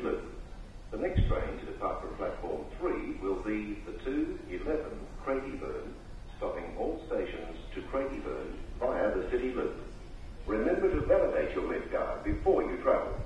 Loop. The next train to depart from platform 3 will be the 2:11 Craigieburn, stopping all stations to Craigieburn via the City Loop. Remember to validate your lift card before you travel.